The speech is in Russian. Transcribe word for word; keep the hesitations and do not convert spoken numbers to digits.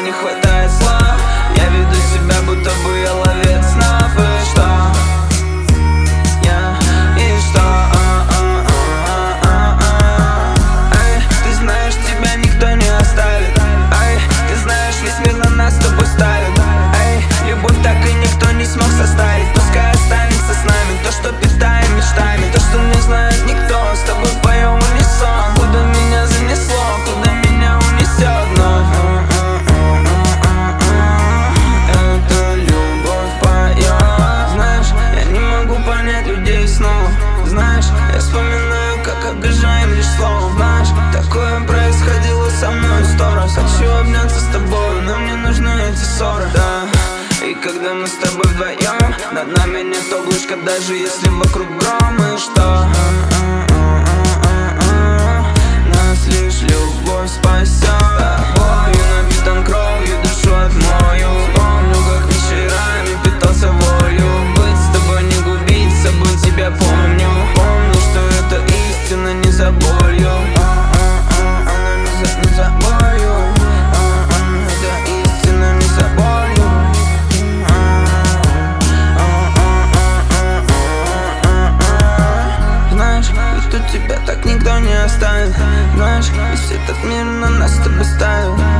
не хватает слов. Я веду себя, будто бы я ловец снов. И что? Я, и что? Эй, ты знаешь, тебя никто не оставит. Эй, ты знаешь, весь мир на нас с тобой ставит. Эй, любовь так и никто не смог составить. Пускай останется с нами то, что питаем мечтами, то, что не знает никто. С тобой поем унисон. Куда меня занесло, куда меня унесет вновь. Это любовь поет. Знаешь, я не могу понять людей снова. Знаешь, я вспоминаю, как обижаем лишь словом. Знаешь, такое происходило со мной сто раз. Хочу обняться с тобой, но мне нужны эти ссоры. Да. И когда мы с тобой вдвоем, над нами нет облачка, даже если вокруг гром. И что? Нас лишь любовь спасет. Тобою напитан кровью, душу отмою. Помню, как вечерами питался волю. Быть с тобой, не губить, с собой тебя помню. Помню, что это истина, не за болью. Она не за, не за болью. Это истина, не за болью. Знаешь, ведь тут тебя так никто не оставит. Знаешь, весь этот мир на нас с тобой ставит.